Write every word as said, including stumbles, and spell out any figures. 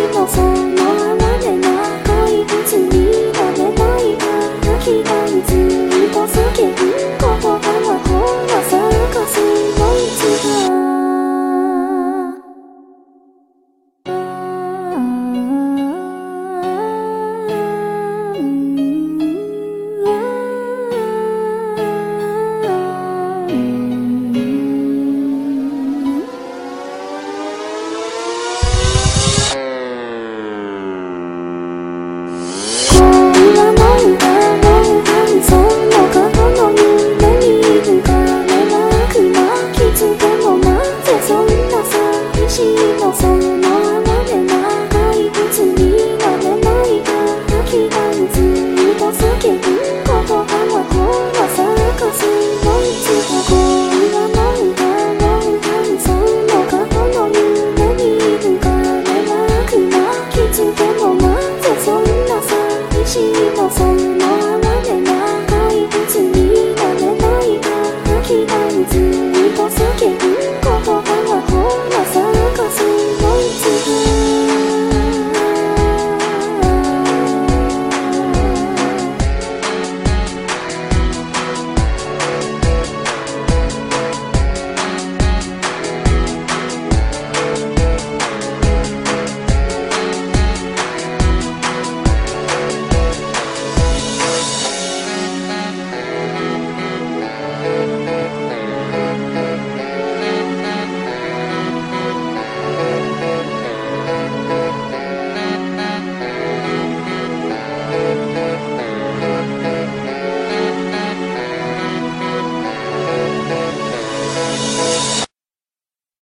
のその哀れな怪物になれないから気がうついた叫ぶ言葉はほら探すのいつかその哀れな怪物になれないから気がうついた叫ぶ言葉はほら探すのいつか恋はもうだろうかその過去の夢にいる彼は悪な傷でもなぜそんな寂しいのそんな